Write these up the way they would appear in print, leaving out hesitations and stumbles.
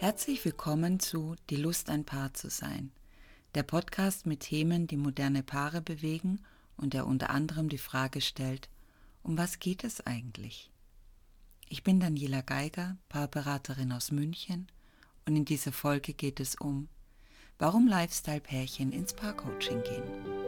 Herzlich willkommen zu Die Lust, ein Paar zu sein, der Podcast mit Themen, die moderne Paare bewegen und der unter anderem die Frage stellt, um was geht es eigentlich? Ich bin Daniela Geiger, Paarberaterin aus München und in dieser Folge geht es um, warum Lifestyle-Pärchen ins Paarcoaching gehen.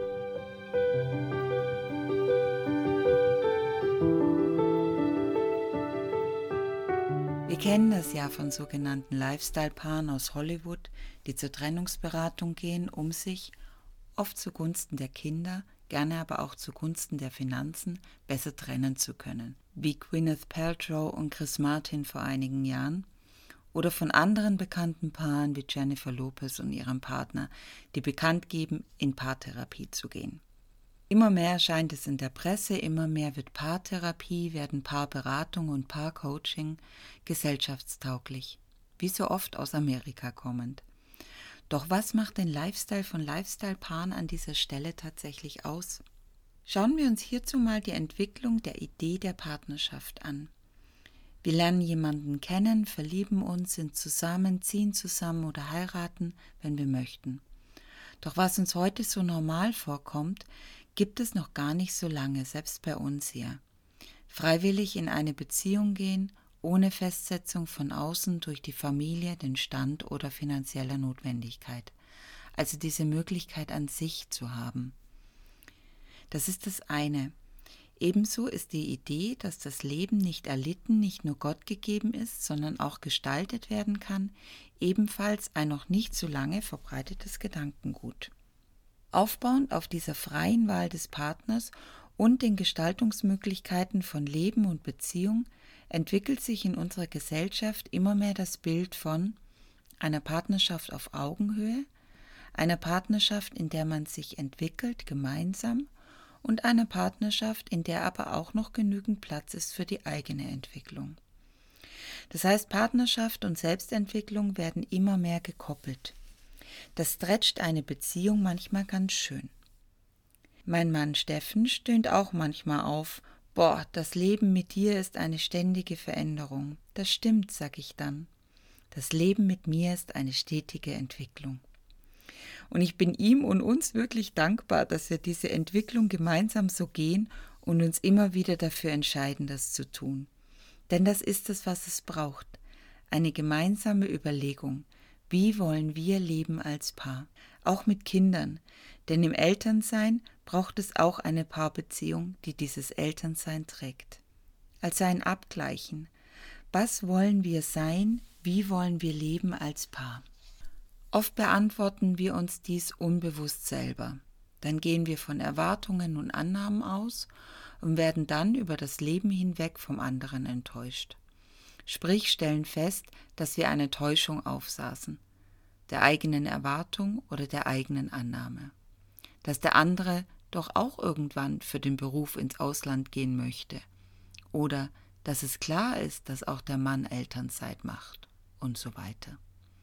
Wir kennen das ja von sogenannten Lifestyle-Paaren aus Hollywood, die zur Trennungsberatung gehen, um sich, oft zugunsten der Kinder, gerne aber auch zugunsten der Finanzen, besser trennen zu können. Wie Gwyneth Paltrow und Chris Martin vor einigen Jahren oder von anderen bekannten Paaren wie Jennifer Lopez und ihrem Partner, die bekannt geben, in Paartherapie zu gehen. Immer mehr erscheint es in der Presse, immer mehr wird Paartherapie, werden Paarberatung und Paarcoaching gesellschaftstauglich, wie so oft aus Amerika kommend. Doch was macht den Lifestyle von Lifestyle-Paaren an dieser Stelle tatsächlich aus? Schauen wir uns hierzu mal die Entwicklung der Idee der Partnerschaft an. Wir lernen jemanden kennen, verlieben uns, sind zusammen, ziehen zusammen oder heiraten, wenn wir möchten. Doch was uns heute so normal vorkommt, gibt es noch gar nicht so lange, selbst bei uns hier. Freiwillig in eine Beziehung gehen, ohne Festsetzung von außen durch die Familie, den Stand oder finanzieller Notwendigkeit. Also diese Möglichkeit an sich zu haben. Das ist das eine. Ebenso ist die Idee, dass das Leben nicht erlitten, nicht nur Gott gegeben ist, sondern auch gestaltet werden kann, ebenfalls ein noch nicht so lange verbreitetes Gedankengut. Aufbauend auf dieser freien Wahl des Partners und den Gestaltungsmöglichkeiten von Leben und Beziehung entwickelt sich in unserer Gesellschaft immer mehr das Bild von einer Partnerschaft auf Augenhöhe, einer Partnerschaft, in der man sich entwickelt gemeinsam und einer Partnerschaft, in der aber auch noch genügend Platz ist für die eigene Entwicklung. Das heißt, Partnerschaft und Selbstentwicklung werden immer mehr gekoppelt. Das stretcht eine Beziehung manchmal ganz schön. Mein Mann Steffen stöhnt auch manchmal auf, »Boah, das Leben mit dir ist eine ständige Veränderung.« Das stimmt, sag ich dann. Das Leben mit mir ist eine stetige Entwicklung. Und ich bin ihm und uns wirklich dankbar, dass wir diese Entwicklung gemeinsam so gehen und uns immer wieder dafür entscheiden, das zu tun. Denn das ist es, was es braucht. Eine gemeinsame Überlegung. Wie wollen wir leben als Paar? Auch mit Kindern. Denn im Elternsein braucht es auch eine Paarbeziehung, die dieses Elternsein trägt. Also ein Abgleichen. Was wollen wir sein? Wie wollen wir leben als Paar? Oft beantworten wir uns dies unbewusst selber. Dann gehen wir von Erwartungen und Annahmen aus und werden dann über das Leben hinweg vom anderen enttäuscht. Sprich, stellen fest, dass wir eine Täuschung aufsaßen, der eigenen Erwartung oder der eigenen Annahme. Dass der andere doch auch irgendwann für den Beruf ins Ausland gehen möchte. Oder dass es klar ist, dass auch der Mann Elternzeit macht und so weiter.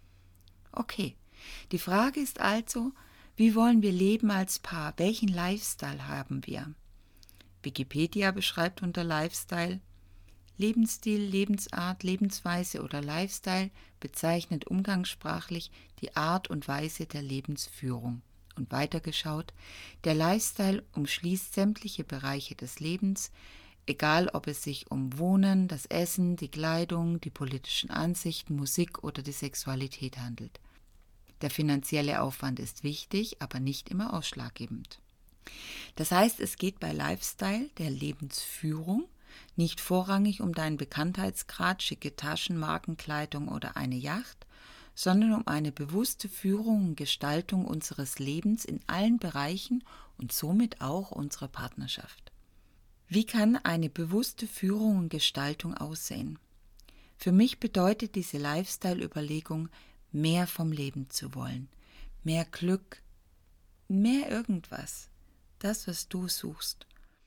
Okay, die Frage ist also, wie wollen wir leben als Paar? Welchen Lifestyle haben wir? Wikipedia beschreibt unter Lifestyle: Lebensstil, Lebensart, Lebensweise oder Lifestyle bezeichnet umgangssprachlich die Art und Weise der Lebensführung. Und weitergeschaut, der Lifestyle umschließt sämtliche Bereiche des Lebens, egal ob es sich um Wohnen, das Essen, die Kleidung, die politischen Ansichten, Musik oder die Sexualität handelt. Der finanzielle Aufwand ist wichtig, aber nicht immer ausschlaggebend. Das heißt, es geht bei Lifestyle, der Lebensführung, nicht vorrangig um deinen Bekanntheitsgrad, schicke Taschen, Markenkleidung oder eine Yacht, sondern um eine bewusste Führung und Gestaltung unseres Lebens in allen Bereichen und somit auch unserer Partnerschaft. Wie kann eine bewusste Führung und Gestaltung aussehen? Für mich bedeutet diese Lifestyle-Überlegung, mehr vom Leben zu wollen, mehr Glück, mehr irgendwas, das, was du suchst.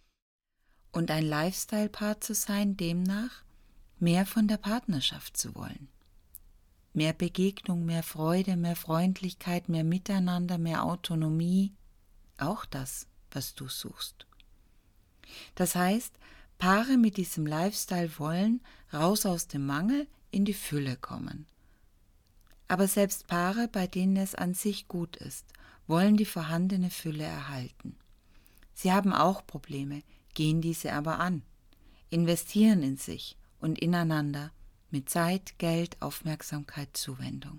Und ein Lifestyle-Paar zu sein, demnach mehr von der Partnerschaft zu wollen. Mehr Begegnung, mehr Freude, mehr Freundlichkeit, mehr Miteinander, mehr Autonomie, auch das, was du suchst. Das heißt, Paare mit diesem Lifestyle wollen raus aus dem Mangel in die Fülle kommen. Aber selbst Paare, bei denen es an sich gut ist, wollen die vorhandene Fülle erhalten. Sie haben auch Probleme, gehen diese aber an, investieren in sich und ineinander mit Zeit, Geld, Aufmerksamkeit, Zuwendung.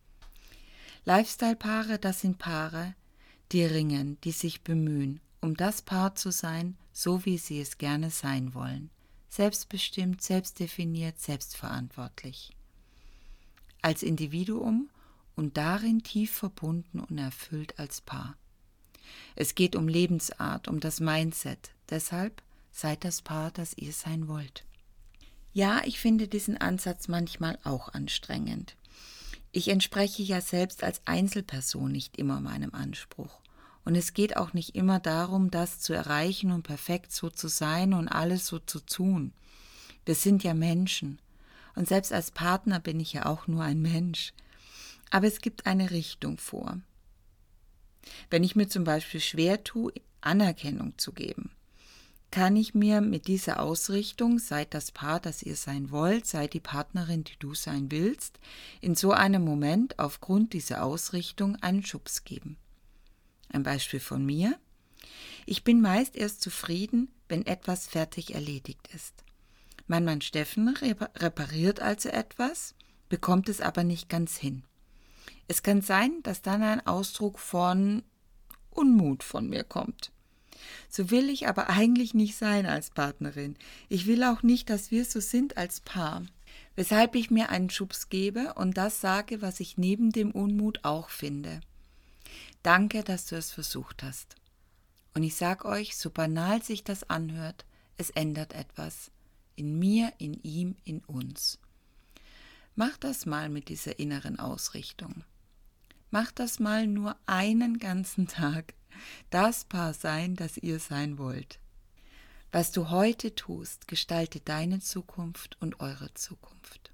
Lifestyle-Paare, das sind Paare, die ringen, die sich bemühen, um das Paar zu sein, so wie sie es gerne sein wollen. Selbstbestimmt, selbstdefiniert, selbstverantwortlich. Als Individuum und darin tief verbunden und erfüllt als Paar. Es geht um Lebensart, um das Mindset. Deshalb seid das Paar, das ihr sein wollt. Ja, ich finde diesen Ansatz manchmal auch anstrengend. Ich entspreche ja selbst als Einzelperson nicht immer meinem Anspruch. Und es geht auch nicht immer darum, das zu erreichen und perfekt so zu sein und alles so zu tun. Wir sind ja Menschen. Und selbst als Partner bin ich ja auch nur ein Mensch. Aber es gibt eine Richtung vor. Wenn ich mir zum Beispiel schwer tue, Anerkennung zu geben, kann ich mir mit dieser Ausrichtung, seid das Paar, das ihr sein wollt, seid die Partnerin, die du sein willst, in so einem Moment aufgrund dieser Ausrichtung einen Schubs geben. Ein Beispiel von mir. Ich bin meist erst zufrieden, wenn etwas fertig erledigt ist. Mein Mann Steffen repariert also etwas, bekommt es aber nicht ganz hin. Es kann sein, dass dann ein Ausdruck von Unmut von mir kommt. So will ich aber eigentlich nicht sein als Partnerin. Ich will auch nicht, dass wir so sind als Paar. Weshalb ich mir einen Schubs gebe und das sage, was ich neben dem Unmut auch finde. Danke, dass du es versucht hast. Und ich sage euch, so banal sich das anhört, es ändert etwas. In mir, in ihm, in uns. Macht das mal mit dieser inneren Ausrichtung. Macht das mal nur einen ganzen Tag. Das Paar sein, das ihr sein wollt. Was du heute tust, gestalte deine Zukunft und eure Zukunft.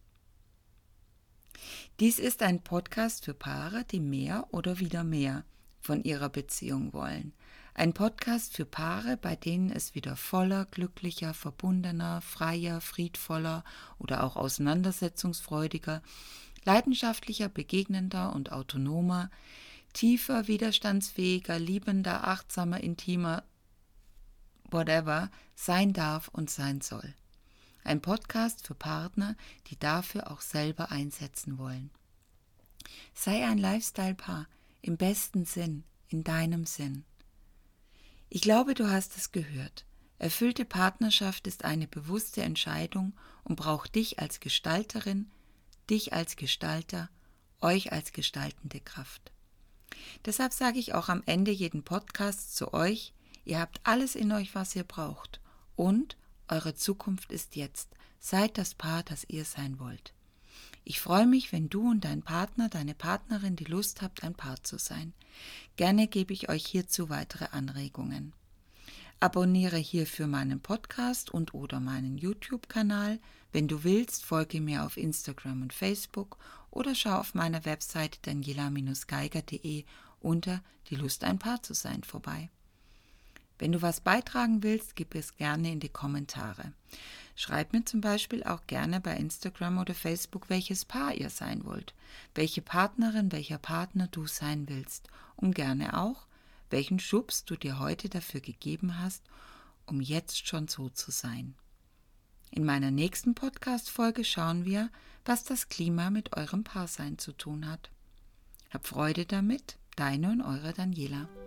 Dies ist ein Podcast für Paare, die mehr oder wieder mehr von ihrer Beziehung wollen. Ein Podcast für Paare, bei denen es wieder voller, glücklicher, verbundener, freier, friedvoller oder auch auseinandersetzungsfreudiger, leidenschaftlicher, begegnender und autonomer, tiefer, widerstandsfähiger, liebender, achtsamer, intimer, whatever, sein darf und sein soll. Ein Podcast für Partner, die dafür auch selber einsetzen wollen. Sei ein Lifestyle-Paar im besten Sinn, in deinem Sinn. Ich glaube, du hast es gehört. Erfüllte Partnerschaft ist eine bewusste Entscheidung und braucht dich als Gestalterin, dich als Gestalter, euch als gestaltende Kraft. Deshalb sage ich auch am Ende jeden Podcasts zu euch, ihr habt alles in euch, was ihr braucht. Und eure Zukunft ist jetzt. Seid das Paar, das ihr sein wollt. Ich freue mich, wenn du und dein Partner, deine Partnerin die Lust habt, ein Paar zu sein. Gerne gebe ich euch hierzu weitere Anregungen. Abonniere hierfür meinen Podcast und oder meinen YouTube-Kanal. Wenn du willst, folge mir auf Instagram und Facebook oder schau auf meiner Website daniela-geiger.de unter Die Lust, ein Paar zu sein vorbei. Wenn du was beitragen willst, gib es gerne in die Kommentare. Schreib mir zum Beispiel auch gerne bei Instagram oder Facebook, welches Paar ihr sein wollt, welche Partnerin, welcher Partner du sein willst und gerne auch, welchen Schubs du dir heute dafür gegeben hast, um jetzt schon so zu sein. In meiner nächsten Podcast-Folge schauen wir, was das Klima mit eurem Paarsein zu tun hat. Hab Freude damit, deine und eure Daniela.